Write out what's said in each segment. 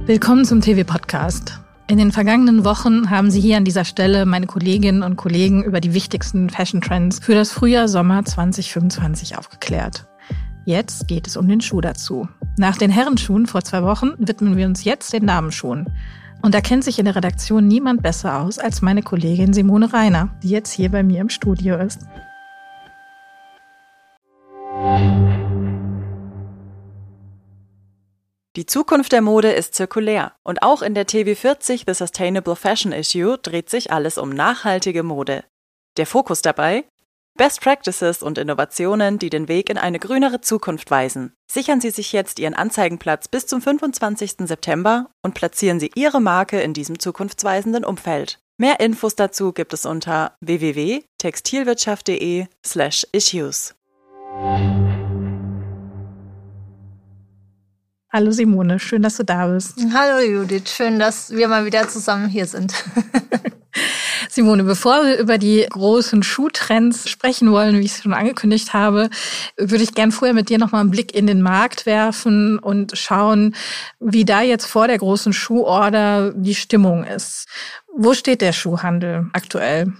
Willkommen zum TV-Podcast. In den vergangenen Wochen haben Sie hier an dieser Stelle meine Kolleginnen und Kollegen über die wichtigsten Fashion-Trends für das Frühjahr-Sommer 2025 aufgeklärt. Jetzt geht es um den Schuh dazu. Nach den Herrenschuhen vor 2 Wochen widmen wir uns jetzt den Damenschuhen. Und da kennt sich in der Redaktion niemand besser aus als meine Kollegin Simone Reiner, die jetzt hier bei mir im Studio ist. Die Zukunft der Mode ist zirkulär und auch in der TV40 The Sustainable Fashion Issue dreht sich alles um nachhaltige Mode. Der Fokus dabei? Best Practices und Innovationen, die den Weg in eine grünere Zukunft weisen. Sichern Sie sich jetzt Ihren Anzeigenplatz bis zum 25. September und platzieren Sie Ihre Marke in diesem zukunftsweisenden Umfeld. Mehr Infos dazu gibt es unter www.textilwirtschaft.de/issues. Hallo Simone, schön, dass du da bist. Hallo Judith, schön, dass wir mal wieder zusammen hier sind. Simone, bevor wir über die großen Schuhtrends sprechen wollen, wie ich es schon angekündigt habe, würde ich gern vorher mit dir nochmal einen Blick in den Markt werfen und schauen, wie da jetzt vor der großen Schuhorder die Stimmung ist. Wo steht der Schuhhandel aktuell?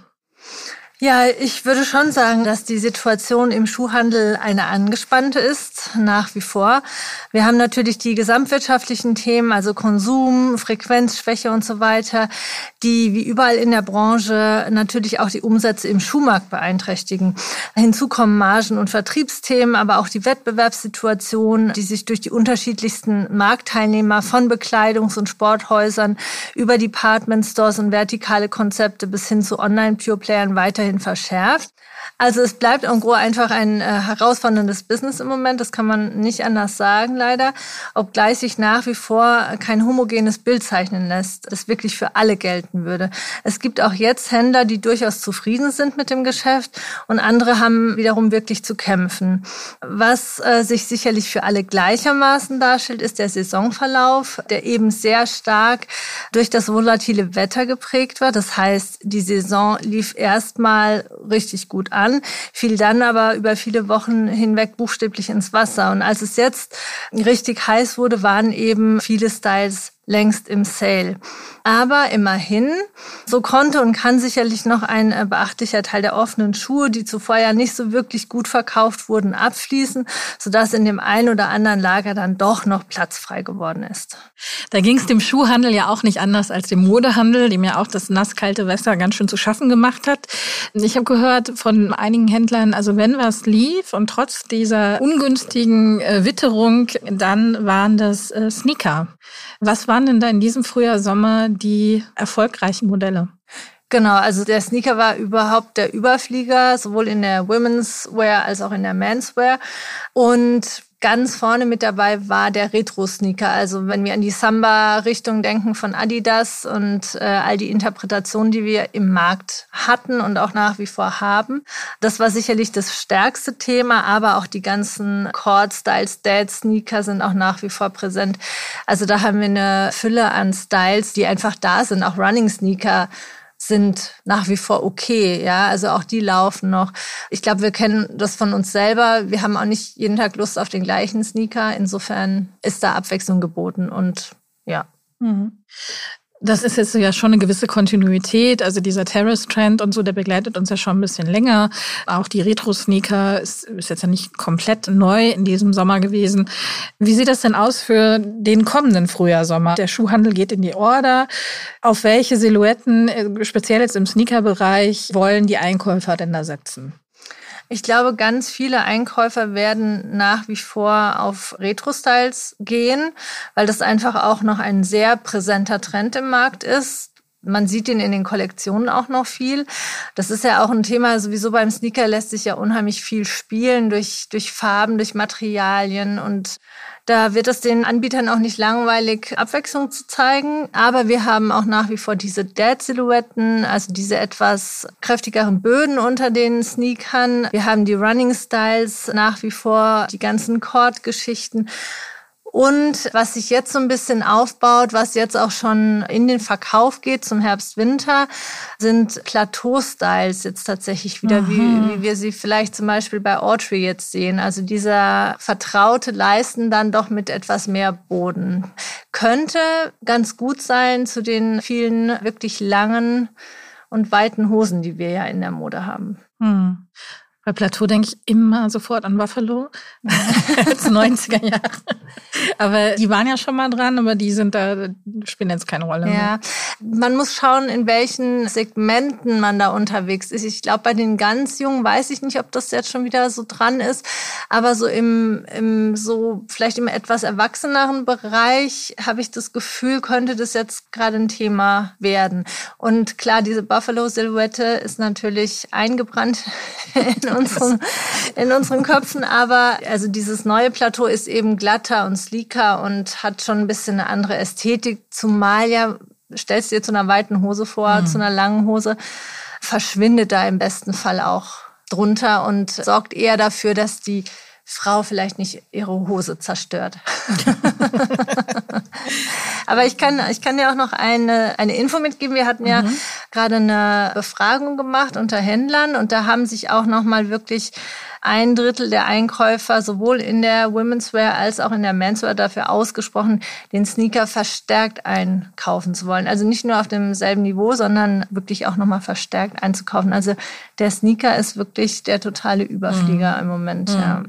Ja, ich würde schon sagen, dass die Situation im Schuhhandel eine angespannte ist, nach wie vor. Wir haben natürlich die gesamtwirtschaftlichen Themen, also Konsum, Frequenzschwäche und so weiter, die wie überall in der Branche natürlich auch die Umsätze im Schuhmarkt beeinträchtigen. Hinzu kommen Margen- und Vertriebsthemen, aber auch die Wettbewerbssituation, die sich durch die unterschiedlichsten Marktteilnehmer von Bekleidungs- und Sporthäusern über Department Stores und vertikale Konzepte bis hin zu Online-Pure-Playern weiterhin verschärft. Also es bleibt en gros einfach ein herausforderndes Business im Moment, das kann man nicht anders sagen leider, obgleich sich nach wie vor kein homogenes Bild zeichnen lässt, das wirklich für alle gelten würde. Es gibt auch jetzt Händler, die durchaus zufrieden sind mit dem Geschäft und andere haben wiederum wirklich zu kämpfen. Was sich sicherlich für alle gleichermaßen darstellt, ist der Saisonverlauf, der eben sehr stark durch das volatile Wetter geprägt war. Das heißt, die Saison lief erstmal richtig gut an, fiel dann aber über viele Wochen hinweg buchstäblich ins Wasser. Und als es jetzt richtig heiß wurde, waren eben viele Styles längst im Sale. Aber immerhin, so konnte und kann sicherlich noch ein beachtlicher Teil der offenen Schuhe, die zuvor ja nicht so wirklich gut verkauft wurden, abfließen, sodass in dem einen oder anderen Lager dann doch noch Platz frei geworden ist. Da ging es dem Schuhhandel ja auch nicht anders als dem Modehandel, dem ja auch das nasskalte Wetter ganz schön zu schaffen gemacht hat. Ich habe gehört von einigen Händlern, also wenn was lief und trotz dieser ungünstigen Witterung, dann waren das Sneaker. Was waren denn da in diesem Frühjahr, Sommer die erfolgreichen Modelle? Genau, also der Sneaker war überhaupt der Überflieger, sowohl in der Women's Wear als auch in der Men's Wear. Und ganz vorne mit dabei war der Retro-Sneaker. Also wenn wir an die Samba-Richtung denken von Adidas und all die Interpretationen, die wir im Markt hatten und auch nach wie vor haben. Das war sicherlich das stärkste Thema, aber auch die ganzen Cord-Styles, Dad-Sneaker sind auch nach wie vor präsent. Also da haben wir eine Fülle an Styles, die einfach da sind. Auch Running-Sneaker sind nach wie vor okay, ja, also auch die laufen noch. Ich glaube, wir kennen das von uns selber. Wir haben auch nicht jeden Tag Lust auf den gleichen Sneaker. Insofern ist da Abwechslung geboten und ja. Das ist jetzt ja schon eine gewisse Kontinuität. Also dieser Terrace-Trend und so, der begleitet uns ja schon ein bisschen länger. Auch die Retro-Sneaker ist jetzt ja nicht komplett neu in diesem Sommer gewesen. Wie sieht das denn aus für den kommenden Frühjahr-Sommer? Der Schuhhandel geht in die Order. Auf welche Silhouetten, speziell jetzt im Sneaker-Bereich, wollen die Einkäufer denn da setzen? Ich glaube, ganz viele Einkäufer werden nach wie vor auf Retro-Styles gehen, weil das einfach auch noch ein sehr präsenter Trend im Markt ist. Man sieht ihn in den Kollektionen auch noch viel. Das ist ja auch ein Thema, sowieso beim Sneaker lässt sich ja unheimlich viel spielen durch Farben, durch Materialien und da wird es den Anbietern auch nicht langweilig, Abwechslung zu zeigen. Aber wir haben auch nach wie vor diese Dad-Silhouetten, also diese etwas kräftigeren Böden unter den Sneakern. Wir haben die Running-Styles nach wie vor, die ganzen Cord-Geschichten. Und was sich jetzt so ein bisschen aufbaut, was jetzt auch schon in den Verkauf geht zum Herbst-Winter, sind Plateau-Styles jetzt tatsächlich wieder, wie wir sie vielleicht zum Beispiel bei Autry jetzt sehen. Also dieser vertraute Leisten dann doch mit etwas mehr Boden. Könnte ganz gut sein zu den vielen wirklich langen und weiten Hosen, die wir ja in der Mode haben. Bei Plateau denke ich immer sofort an Buffalo, zu 90er Jahren. Aber die waren ja schon mal dran, aber die spielen jetzt keine Rolle mehr. Ja, man muss schauen, in welchen Segmenten man da unterwegs ist. Ich glaube, bei den ganz Jungen weiß ich nicht, ob das jetzt schon wieder so dran ist, aber so vielleicht im etwas erwachseneren Bereich habe ich das Gefühl, könnte das jetzt gerade ein Thema werden. Und klar, diese Buffalo-Silhouette ist natürlich eingebrannt in unseren Köpfen, aber also dieses neue Plateau ist eben glatter und sleeker und hat schon ein bisschen eine andere Ästhetik, zumal ja, stellst du dir zu einer weiten Hose vor, zu einer langen Hose, verschwindet da im besten Fall auch drunter und sorgt eher dafür, dass die Frau vielleicht nicht ihre Hose zerstört. Aber ich kann dir auch noch eine Info mitgeben. Wir hatten ja gerade eine Befragung gemacht unter Händlern und da haben sich auch noch mal wirklich 1/3 der Einkäufer sowohl in der Women's Wear als auch in der Menswear dafür ausgesprochen, den Sneaker verstärkt einkaufen zu wollen. Also nicht nur auf demselben Niveau, sondern wirklich auch nochmal verstärkt einzukaufen. Also der Sneaker ist wirklich der totale Überflieger im Moment. Ja.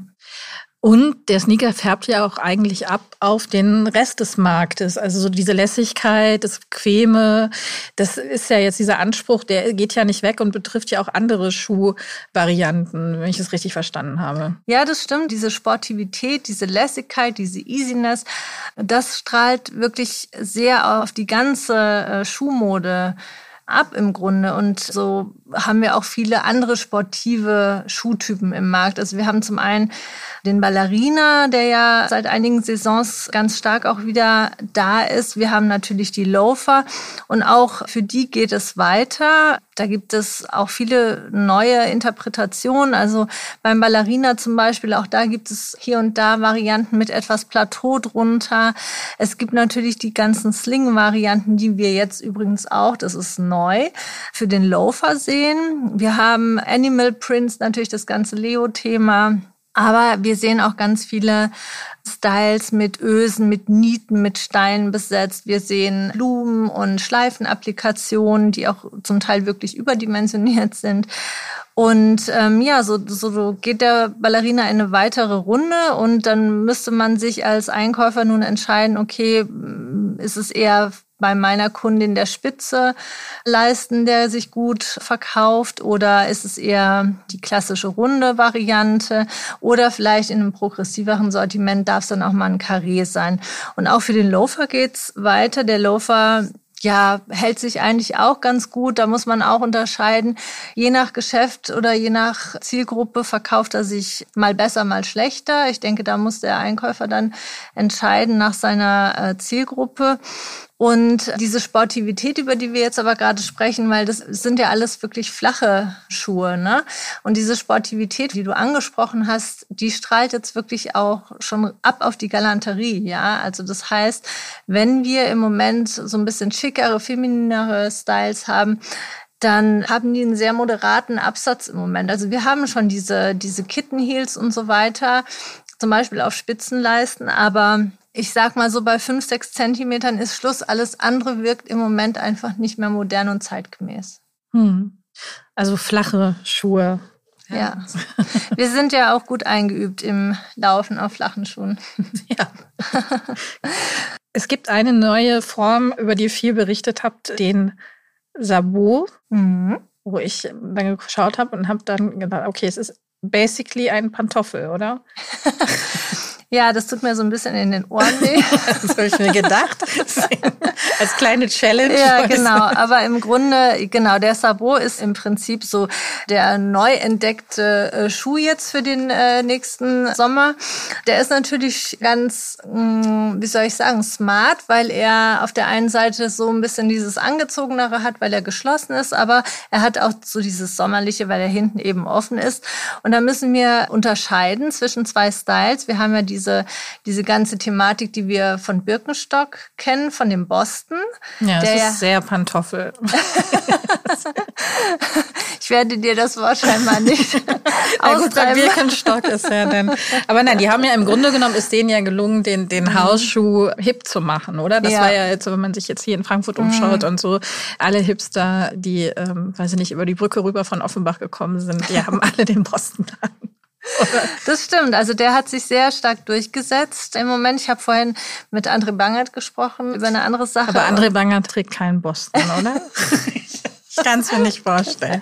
Und der Sneaker färbt ja auch eigentlich ab auf den Rest des Marktes. Also so diese Lässigkeit, das Bequeme, das ist ja jetzt dieser Anspruch, der geht ja nicht weg und betrifft ja auch andere Schuhvarianten, wenn ich es richtig verstanden habe. Ja, das stimmt. Diese Sportivität, diese Lässigkeit, diese Easiness, das strahlt wirklich sehr auf die ganze Schuhmode ab im Grunde. Und so haben wir auch viele andere sportive Schuhtypen im Markt. Also wir haben zum einen den Ballerina, der ja seit einigen Saisons ganz stark auch wieder da ist. Wir haben natürlich die Loafer und auch für die geht es weiter. Da gibt es auch viele neue Interpretationen. Also beim Ballerina zum Beispiel, auch da gibt es hier und da Varianten mit etwas Plateau drunter. Es gibt natürlich die ganzen Sling-Varianten, die wir jetzt übrigens auch, das ist neu, für den Loafer sehen. Wir haben Animal Prints, natürlich das ganze Leo-Thema. Aber wir sehen auch ganz viele Styles mit Ösen, mit Nieten, mit Steinen besetzt. Wir sehen Blumen- und Schleifenapplikationen, die auch zum Teil wirklich überdimensioniert sind. Und so geht der Ballerina in eine weitere Runde und dann müsste man sich als Einkäufer nun entscheiden, okay, ist es eher bei meiner Kundin der Spitze Leisten, der sich gut verkauft, oder ist es eher die klassische runde Variante oder vielleicht in einem progressiveren Sortiment darf es dann auch mal ein Carré sein. Und auch für den Loafer geht's weiter. Der Loafer hält sich eigentlich auch ganz gut. Da muss man auch unterscheiden. Je nach Geschäft oder je nach Zielgruppe verkauft er sich mal besser, mal schlechter. Ich denke, da muss der Einkäufer dann entscheiden nach seiner Zielgruppe. Und diese Sportivität, über die wir jetzt aber gerade sprechen, weil das sind ja alles wirklich flache Schuhe, ne? Und diese Sportivität, die du angesprochen hast, die strahlt jetzt wirklich auch schon ab auf die Galanterie, ja? Also das heißt, wenn wir im Moment so ein bisschen schickere, femininere Styles haben, dann haben die einen sehr moderaten Absatz im Moment. Also wir haben schon diese Kitten Heels und so weiter, zum Beispiel auf Spitzenleisten, aber ich sag mal so, bei 5-6 Zentimetern ist Schluss. Alles andere wirkt im Moment einfach nicht mehr modern und zeitgemäß. Also flache Schuhe. Ja. Wir sind ja auch gut eingeübt im Laufen auf flachen Schuhen. Ja. Es gibt eine neue Form, über die ihr viel berichtet habt, den Sabot, wo ich dann geschaut habe und habe dann gedacht, okay, es ist basically ein Pantoffel, oder? Ja, das tut mir so ein bisschen in den Ohren weh. Das habe ich mir gedacht. Als kleine Challenge. Ja, genau. Aber im Grunde, genau, der Sabot ist im Prinzip so der neu entdeckte Schuh jetzt für den nächsten Sommer. Der ist natürlich ganz, smart, weil er auf der einen Seite so ein bisschen dieses Angezogenere hat, weil er geschlossen ist, aber er hat auch so dieses Sommerliche, weil er hinten eben offen ist. Und da müssen wir unterscheiden zwischen zwei Styles. Wir haben ja diese diese ganze Thematik, die wir von Birkenstock kennen, von dem Boston. Ja, das ist sehr Pantoffel. Ich werde dir das Wort scheinbar nicht ausschreiben. Birkenstock ist ja dann. Aber nein, die haben ja im Grunde genommen, ist denen ja gelungen, den Hausschuh hip zu machen, oder? Das war ja jetzt, wenn man sich jetzt hier in Frankfurt umschaut und so, alle Hipster, die, weiß ich nicht, über die Brücke rüber von Offenbach gekommen sind, die haben alle den Boston an. Das stimmt, also der hat sich sehr stark durchgesetzt. Im Moment, ich habe vorhin mit André Bangert gesprochen über eine andere Sache. Aber André Bangert trägt keinen Boston, oder? Ich kann es mir nicht vorstellen.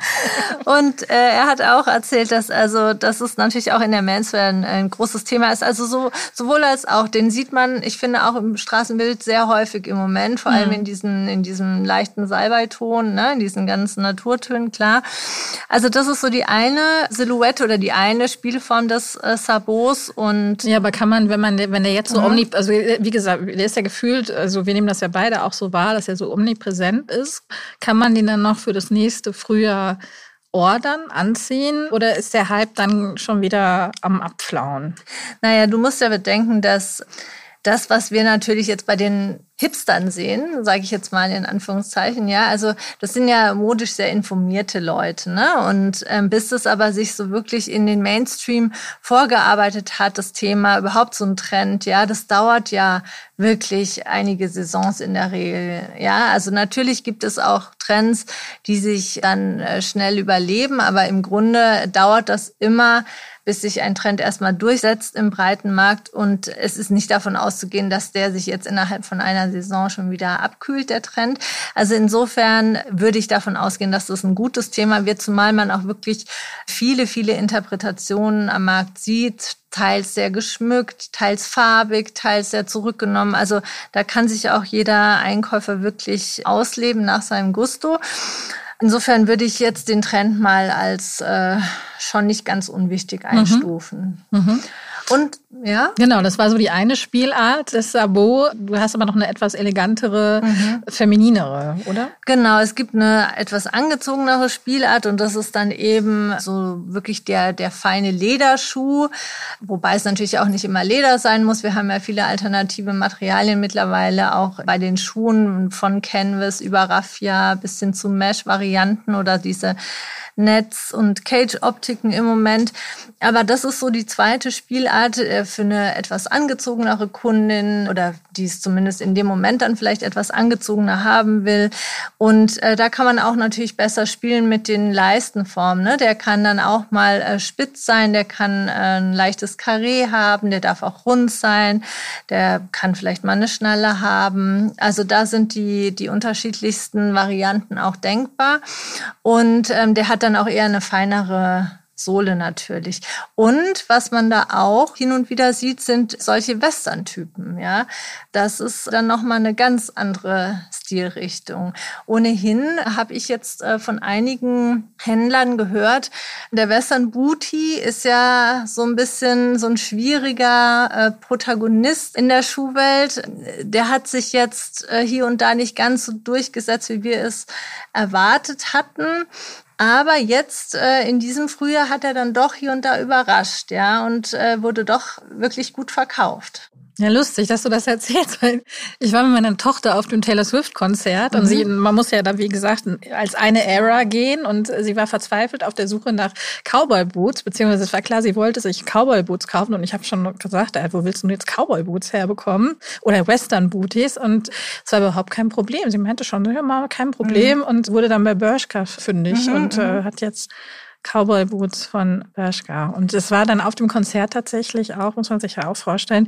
Und er hat auch erzählt, dass es natürlich auch in der Menswear ein großes Thema ist. Also sowohl als auch, den sieht man, ich finde, auch im Straßenbild sehr häufig im Moment, vor allem in diesem leichten Salbeiton, ne, in diesen ganzen Naturtönen, klar. Also das ist so die eine Silhouette oder die eine Spielform des Sabots. Und ja, aber kann man, wenn der jetzt so also wie gesagt, der ist ja gefühlt, also wir nehmen das ja beide auch so wahr, dass er so omnipräsent ist, kann man den dann noch für das nächste Frühjahr ordern, anziehen? Oder ist der Hype dann schon wieder am Abflauen? Naja, du musst ja bedenken, dass das, was wir natürlich jetzt bei den Hipstern sehen, sage ich jetzt mal in Anführungszeichen, ja, also das sind ja modisch sehr informierte Leute, ne? Und bis es aber sich so wirklich in den Mainstream vorgearbeitet hat, das Thema, überhaupt so ein Trend, ja, das dauert ja wirklich einige Saisons in der Regel, ja. Also natürlich gibt es auch Trends, die sich dann schnell überleben, aber im Grunde dauert das immer, bis sich ein Trend erstmal durchsetzt im breiten Markt. Und es ist nicht davon auszugehen, dass der sich jetzt innerhalb von einer Saison schon wieder abkühlt, der Trend. Also insofern würde ich davon ausgehen, dass das ein gutes Thema wird, zumal man auch wirklich viele, viele Interpretationen am Markt sieht, teils sehr geschmückt, teils farbig, teils sehr zurückgenommen. Also da kann sich auch jeder Einkäufer wirklich ausleben nach seinem Gusto. Insofern würde ich jetzt den Trend mal als schon nicht ganz unwichtig einstufen. Und ja? Genau, das war so die eine Spielart des Sabot. Du hast aber noch eine etwas elegantere, femininere, oder? Genau, es gibt eine etwas angezogenere Spielart und das ist dann eben so wirklich der feine Lederschuh, wobei es natürlich auch nicht immer Leder sein muss. Wir haben ja viele alternative Materialien mittlerweile auch bei den Schuhen, von Canvas über Raffia bis hin zu Mesh-Varianten oder diese Netz- und Cage-Optiken im Moment. Aber das ist so die zweite Spielart für eine etwas angezogenere Kundin oder die es zumindest in dem Moment dann vielleicht etwas angezogener haben will. Und da kann man auch natürlich besser spielen mit den Leistenformen. Ne? Der kann dann auch mal spitz sein, der kann ein leichtes Karree haben, der darf auch rund sein, der kann vielleicht mal eine Schnalle haben. Also da sind die unterschiedlichsten Varianten auch denkbar. Und der hat dann auch eher eine feinere Sohle natürlich. Und was man da auch hin und wieder sieht, sind solche Western-Typen. Ja, das ist dann nochmal eine ganz andere Stilrichtung. Ohnehin habe ich jetzt von einigen Händlern gehört, der Western Booty ist ja so ein bisschen so ein schwieriger Protagonist in der Schuhwelt. Der hat sich jetzt hier und da nicht ganz so durchgesetzt, wie wir es erwartet hatten. Aber jetzt in diesem Frühjahr hat er dann doch hier und da überrascht, ja, und wurde doch wirklich gut verkauft. Ja, lustig, dass du das erzählst, weil ich war mit meiner Tochter auf dem Taylor Swift-Konzert und man muss ja da, wie gesagt, als eine Era gehen und sie war verzweifelt auf der Suche nach Cowboy-Boots, beziehungsweise es war klar, sie wollte sich Cowboy-Boots kaufen und ich habe schon gesagt, wo willst du jetzt Cowboy-Boots herbekommen oder Western-Booties und es war überhaupt kein Problem. Sie meinte schon, ja, mal kein Problem und wurde dann bei Bershka fündig und hat jetzt Cowboy-Boots von Bershka. Und es war dann auf dem Konzert tatsächlich auch, muss man sich ja auch vorstellen,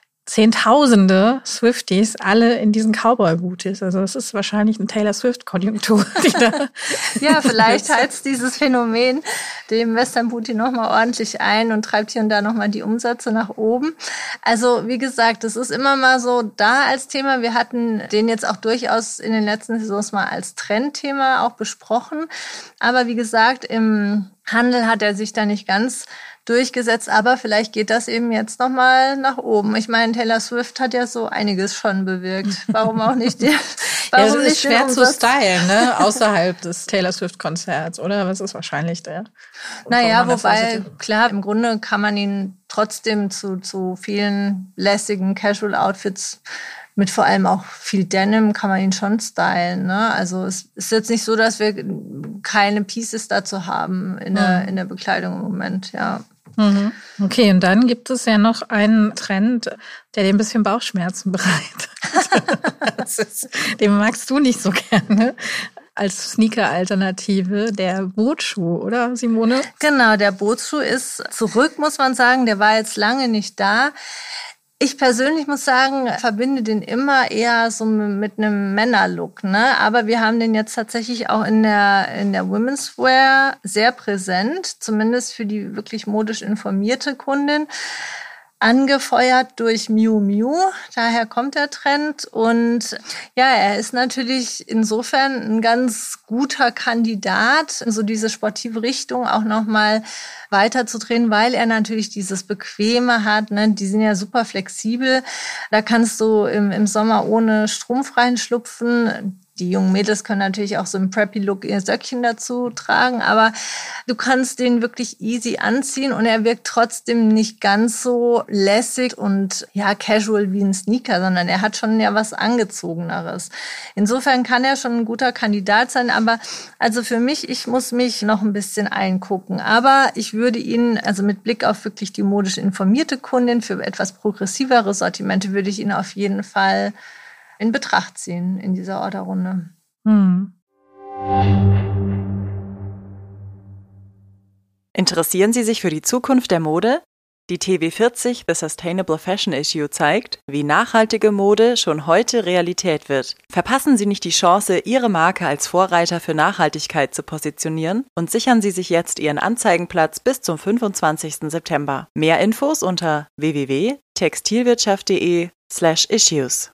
Zehntausende Swifties, alle in diesen Cowboy-Booties. Also das ist wahrscheinlich eine Taylor Swift-Konjunktur. Ja, vielleicht heizt dieses Phänomen dem Western Booty nochmal ordentlich ein und treibt hier und da nochmal die Umsätze nach oben. Also wie gesagt, das ist immer mal so da als Thema. Wir hatten den jetzt auch durchaus in den letzten Saisons mal als Trendthema auch besprochen. Aber wie gesagt, im Handel hat er sich da nicht ganz durchgesetzt. Aber vielleicht geht das eben jetzt nochmal nach oben. Ich meine, Taylor Swift hat ja so einiges schon bewirkt. Warum auch nicht? Warum es ist schwer zu stylen, ne? Außerhalb des Taylor Swift-Konzerts, oder? Was ist wahrscheinlich der? Naja, wobei, klar, im Grunde kann man ihn trotzdem zu vielen lässigen Casual-Outfits mit vor allem auch viel Denim kann man ihn schon stylen, ne? Also es ist jetzt nicht so, dass wir keine Pieces dazu haben in der Bekleidung im Moment, ja. Mhm. Okay, und dann gibt es ja noch einen Trend, der dir ein bisschen Bauchschmerzen bereitet. Den magst du nicht so gerne. Als Sneaker-Alternative der Bootschuh, oder Simone? Genau, der Bootschuh ist zurück, muss man sagen. Der war jetzt lange nicht da. Ich persönlich muss sagen, verbinde den immer eher so mit einem Männerlook, ne? Aber wir haben den jetzt tatsächlich auch in der Women's Wear sehr präsent, zumindest für die wirklich modisch informierte Kundin. Angefeuert durch Miu Miu, daher kommt der Trend. Und ja, er ist natürlich insofern ein ganz guter Kandidat, so diese sportive Richtung auch nochmal weiterzudrehen, weil er natürlich dieses Bequeme hat, ne? Die sind ja super flexibel. Da kannst du im Sommer ohne Strumpf reinschlupfen. Die jungen Mädels können natürlich auch so im Preppy-Look ihr Söckchen dazu tragen, aber du kannst den wirklich easy anziehen und er wirkt trotzdem nicht ganz so lässig und ja casual wie ein Sneaker, sondern er hat schon ja was Angezogeneres. Insofern kann er schon ein guter Kandidat sein, aber also für mich, ich muss mich noch ein bisschen eingucken, aber ich würde ihn, also mit Blick auf wirklich die modisch informierte Kundin, für etwas progressivere Sortimente würde ich ihn auf jeden Fall in Betracht ziehen in dieser Orderrunde. Interessieren Sie sich für die Zukunft der Mode? Die TW40 The Sustainable Fashion Issue zeigt, wie nachhaltige Mode schon heute Realität wird. Verpassen Sie nicht die Chance, Ihre Marke als Vorreiter für Nachhaltigkeit zu positionieren und sichern Sie sich jetzt Ihren Anzeigenplatz bis zum 25. September. Mehr Infos unter www.textilwirtschaft.de/issues.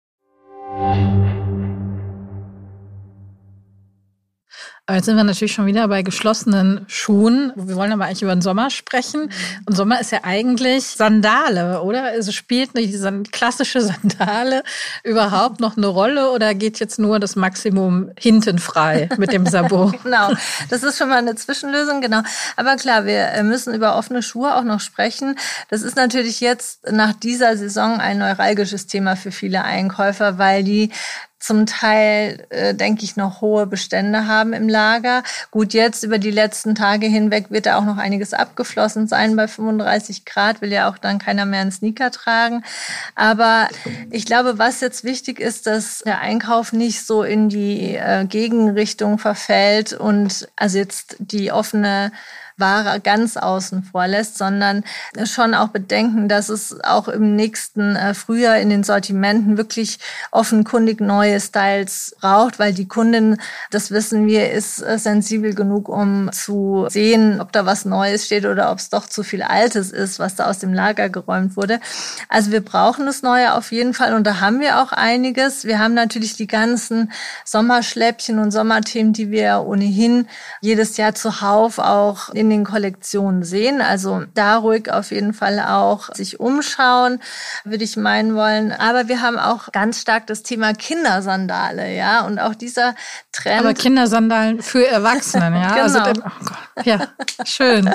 Aber jetzt sind wir natürlich schon wieder bei geschlossenen Schuhen. Wir wollen aber eigentlich über den Sommer sprechen. Und Sommer ist ja eigentlich Sandale, oder? Also spielt diese klassische Sandale überhaupt noch eine Rolle oder geht jetzt nur das Maximum hinten frei mit dem Sabot? Genau, das ist schon mal eine Zwischenlösung, genau. Aber klar, wir müssen über offene Schuhe auch noch sprechen. Das ist natürlich jetzt nach dieser Saison ein neuralgisches Thema für viele Einkäufer, weil die zum Teil, denke ich, noch hohe Bestände haben im Lager. Gut, jetzt über die letzten Tage hinweg wird da auch noch einiges abgeflossen sein. Bei 35 Grad will ja auch dann keiner mehr einen Sneaker tragen. Aber ich glaube, was jetzt wichtig ist, dass der Einkauf nicht so in die Gegenrichtung verfällt und also jetzt die offene Ware ganz außen vor lässt, sondern schon auch bedenken, dass es auch im nächsten Frühjahr in den Sortimenten wirklich offenkundig neue Styles braucht, weil die Kundin, das wissen wir, ist sensibel genug, um zu sehen, ob da was Neues steht oder ob es doch zu viel Altes ist, was da aus dem Lager geräumt wurde. Also wir brauchen das Neue auf jeden Fall und da haben wir auch einiges. Wir haben natürlich die ganzen Sommerschläppchen und Sommerthemen, die wir ohnehin jedes Jahr zuhauf auch in den Kollektionen sehen. Also da ruhig auf jeden Fall auch sich umschauen, würde ich meinen wollen. Aber wir haben auch ganz stark das Thema Kindersandale, ja, und auch dieser Trend. Aber Kindersandalen für Erwachsene, ja. Genau. Also, oh Gott, ja, schön.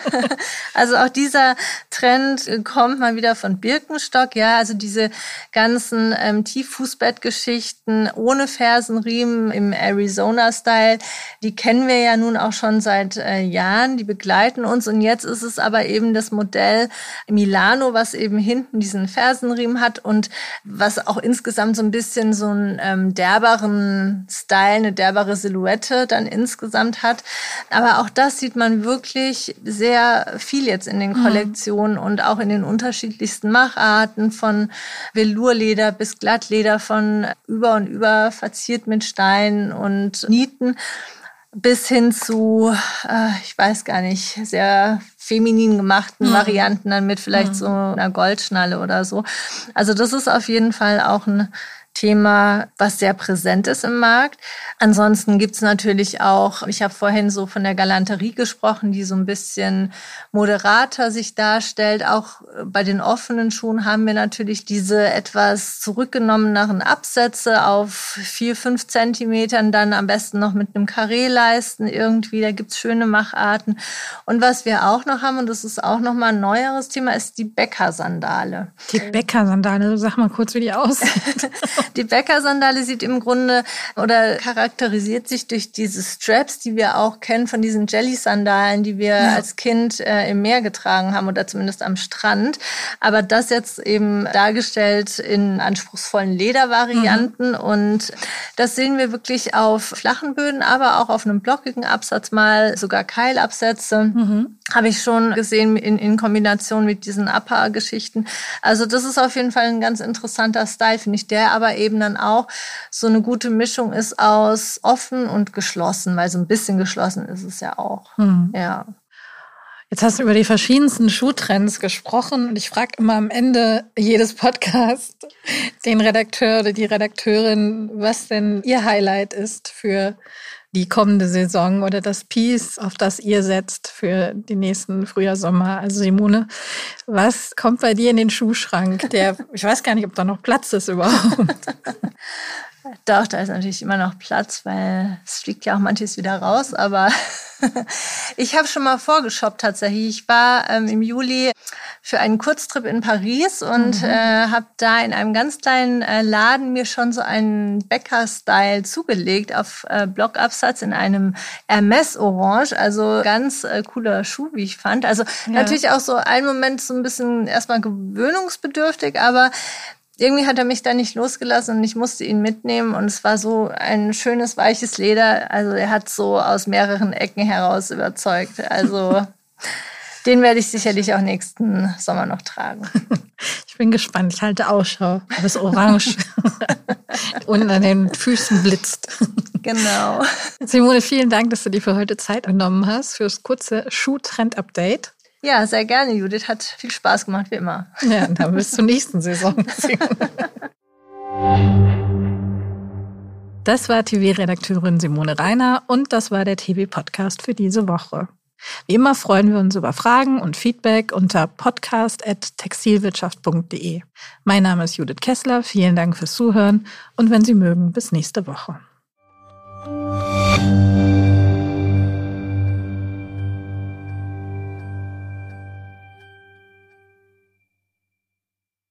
Also auch dieser Trend kommt mal wieder von Birkenstock, ja, also diese ganzen Tieffußbettgeschichten ohne Fersenriemen im Arizona-Style, die kennen wir ja nun auch schon seit Jahren, die begleiten uns und jetzt ist es aber eben das Modell Milano, was eben hinten diesen Fersenriemen hat und was auch insgesamt so ein bisschen so einen derberen Style, eine derbere Silhouette dann insgesamt hat. Aber auch das sieht man wirklich sehr viel jetzt in den Kollektionen und auch in den unterschiedlichsten Macharten, von Velourleder bis Glattleder, von über und über verziert mit Steinen und Nieten, bis hin zu, ich weiß gar nicht, sehr feminin gemachten Varianten dann mit vielleicht so einer Goldschnalle oder so. Also das ist auf jeden Fall auch ein Thema, was sehr präsent ist im Markt. Ansonsten gibt's natürlich auch, ich habe vorhin so von der Galanterie gesprochen, die so ein bisschen moderater sich darstellt. Auch bei den offenen Schuhen haben wir natürlich diese etwas zurückgenommeneren Absätze auf 4-5 Zentimetern, dann am besten noch mit einem Carré-Leisten irgendwie. Da gibt's schöne Macharten. Und was wir auch noch haben, und das ist auch noch mal ein neueres Thema, ist die Bäcker-Sandale. Die Bäcker-Sandale, sag mal kurz, wie die aussieht. Die Bäcker-Sandale sieht im Grunde oder charakterisiert sich durch diese Straps, die wir auch kennen von diesen Jelly-Sandalen, die wir als Kind im Meer getragen haben oder zumindest am Strand. Aber das jetzt eben dargestellt in anspruchsvollen Ledervarianten. Und das sehen wir wirklich auf flachen Böden, aber auch auf einem blockigen Absatz mal, sogar Keilabsätze. Habe ich schon gesehen in Kombination mit diesen Upper-Geschichten. Also das ist auf jeden Fall ein ganz interessanter Style, finde ich, der aber eben dann auch so eine gute Mischung ist aus offen und geschlossen, weil so ein bisschen geschlossen ist es ja auch. Ja. Jetzt hast du über die verschiedensten Schuhtrends gesprochen und ich frage immer am Ende jedes Podcasts den Redakteur oder die Redakteurin, was denn ihr Highlight ist für die kommende Saison oder das Piece, auf das ihr setzt für die nächsten Frühjahr, Sommer. Also Simone, was kommt bei dir in den Schuhschrank? Ich weiß gar nicht, ob da noch Platz ist überhaupt. Doch, da ist natürlich immer noch Platz, weil es fliegt ja auch manches wieder raus. Aber ich habe schon mal vorgeshoppt tatsächlich. Ich war im Juli für einen Kurztrip in Paris und habe da in einem ganz kleinen Laden mir schon so einen Bäcker-Style zugelegt auf Blockabsatz in einem Hermes Orange. Also ganz cooler Schuh, wie ich fand. Also natürlich auch so ein Moment so ein bisschen erstmal gewöhnungsbedürftig, aber irgendwie hat er mich da nicht losgelassen und ich musste ihn mitnehmen und es war so ein schönes, weiches Leder. Also er hat so aus mehreren Ecken heraus überzeugt. Also den werde ich sicherlich auch nächsten Sommer noch tragen. Ich bin gespannt. Ich halte Ausschau. Das Orange und an den Füßen blitzt. Genau. Simone, vielen Dank, dass du dir für heute Zeit genommen hast, für das kurze Schuhtrend-Update. Ja, sehr gerne, Judith. Hat viel Spaß gemacht, wie immer. Ja, dann bis zur nächsten Saison. Das war TV-Redakteurin Simone Reiner und das war der TV-Podcast für diese Woche. Wie immer freuen wir uns über Fragen und Feedback unter podcast@textilwirtschaft.de. Mein Name ist Judith Kessler. Vielen Dank fürs Zuhören und wenn Sie mögen, bis nächste Woche.